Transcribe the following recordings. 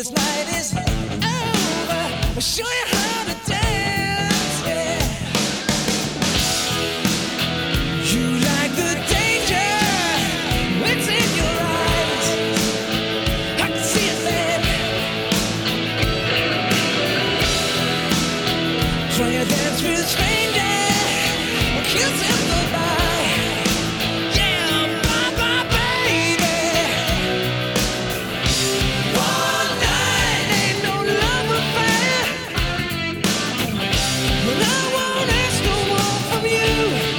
this night is over, I'll show you how to dance, yeah. You like the danger, it's in your eyes, I can see it then. Try to dance with a stranger, kiss him goodbye. Yeah, bye-bye, baby. One night ain't no love affair, but I won't ask no more from you.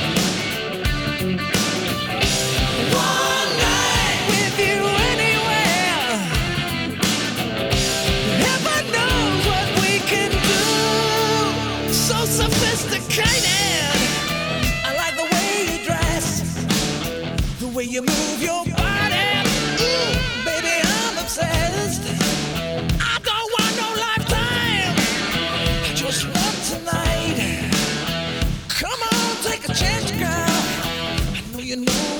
One night with you anywhere, heaven knows what we can do. So sophisticated, I like the way you dress, the way you move your body. Ooh, baby, I'm obsessed. I don't want no lifetime, I just want tonight. Come on, take a chance, girl. I know you know